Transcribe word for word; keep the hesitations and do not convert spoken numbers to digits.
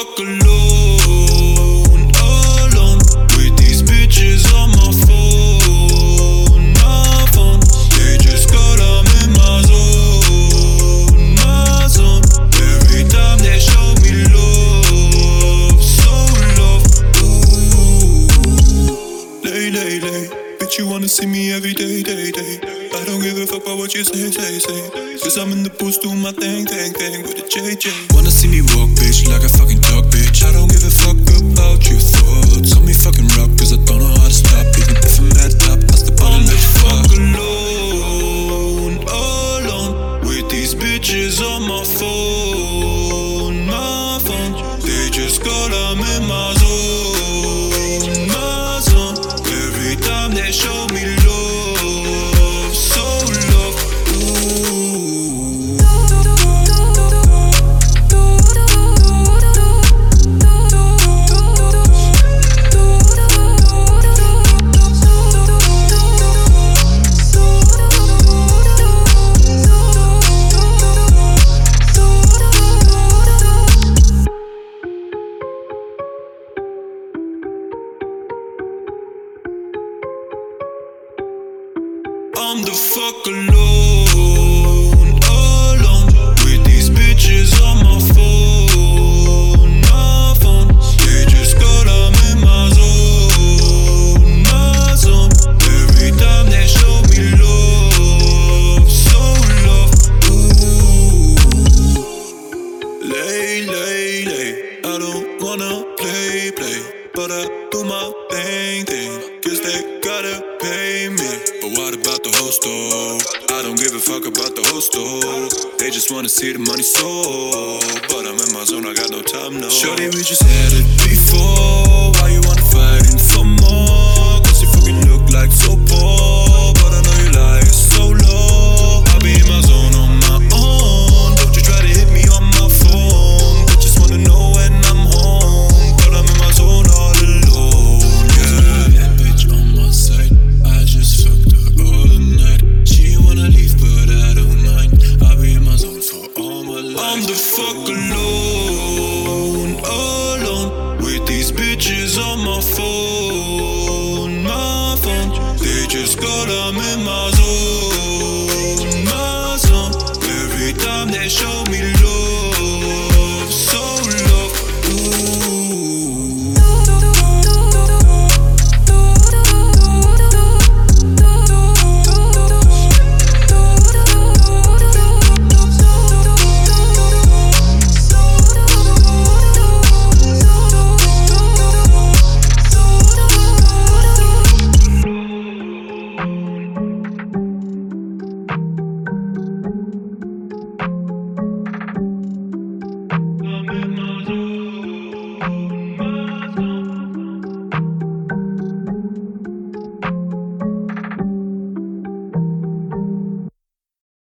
fuck alone, alone, with these bitches on my phone, my phone. They just got I'm in my zone, my zone. Every time they show me love, so love. Ooh, lay, lay, lay. Bitch, you wanna see me every day, day, day. I don't give a fuck about what you say, say, say. Cause I'm in the booth doing my thing, thing, thing with a J J. Wanna see me walk, bitch, like a fucking dog, bitch. I don't give a fuck about your thoughts. Call me fucking rock, cause I don't know how to stop. Even if I'm at top, I still ballin' like fuck. Alone, alone, with these bitches on my phone, my phone. They just got I'm in my zone, my zone. Every time they show me love, so love. Ooh. I'm the fuck alone, alone, with these bitches on my phone, my phone. They just got I'm in my zone, my zone. Every time they show me love, so love. Ooh, lay, lay, lay. I don't wanna play, play, but I do my thing, thing. Guess they gotta pay me. But what about the whole store? I don't give a fuck about the whole store. They just wanna see the money so. But I'm in my zone, I got no time, no. Shorty, we just had it before. Why you wanna fight for more? Cause you fucking look like so poor. But I know you lie, it's so low. I'll be in my zone on my own. Don't you try to hit me on my phone. But just wanna know when I'm home. But I'm in my zone all alone, yeah. That bitch on my side, I just fucked her all the night. She wanna leave but I don't mind. I'll be in my zone for all my life. I'm the fuck alone.